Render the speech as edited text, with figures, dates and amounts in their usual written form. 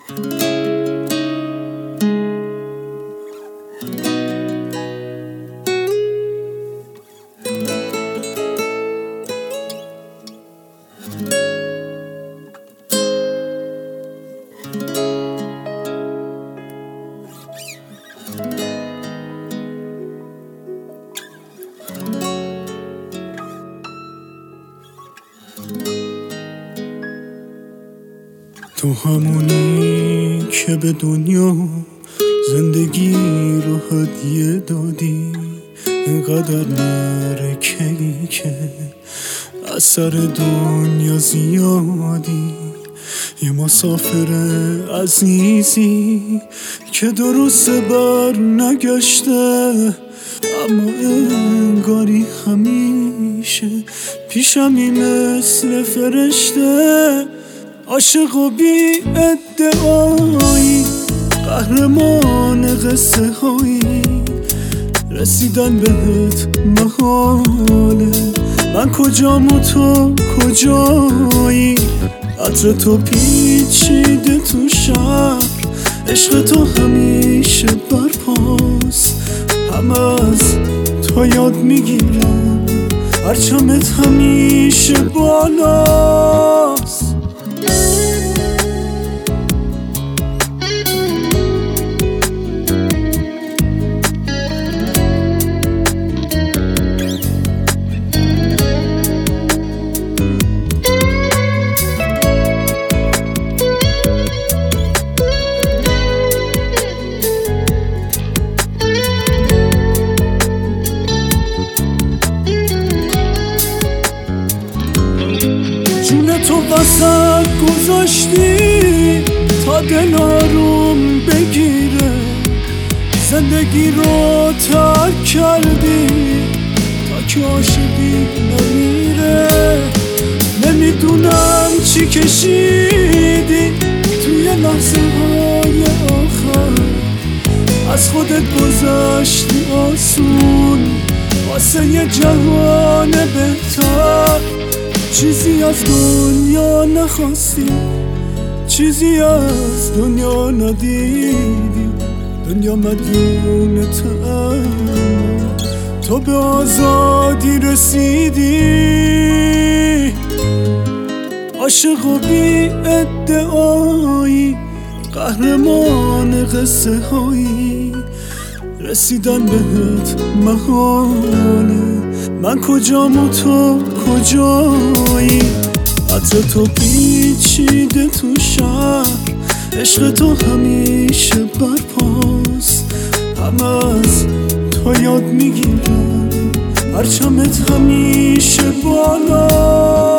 تو همونی که به دنیا زندگی رو هدیه دادی، اینقدر مرکه‌ای که اثر دنیا زیادی. یه مسافر عزیزی که درست بر نگشته، اما انگاری همیشه پیشمی مثل فرشته. عاشق و بی ادعایی، قهرمان قصه هایی، رسیدن بهت محاله. من کجام و تو کجایی؟ عطر تو پیچیده تو شهر، عشق تو همیشه برپاست. همه از تو یاد میگیرم، پرچمت همیشه بالاست. جون تو وسط گذاشتی تا دل آروم بگیره، زندگی رو ترک کردی تا که عاشقی نمیره. نمیدونم چی کشیدی توی لحظه های آخر، از خودت گذشتی آسون واسه یه جهان بهتر. چیزی از دنیا نخواستی، چیزی از دنیا ندیدی، دنیا مدیونته اما تو به آزادی رسیدی. عاشق و بی ادعایی، قهرمان قصه هایی، رسیدن بهت محاله. من کجام و تو کجایی؟ عطر تو پیچیده تو شهر، عشق تو همیشه برپاست. همه از تو یاد میگیرم، پرچمت همیشه بالا.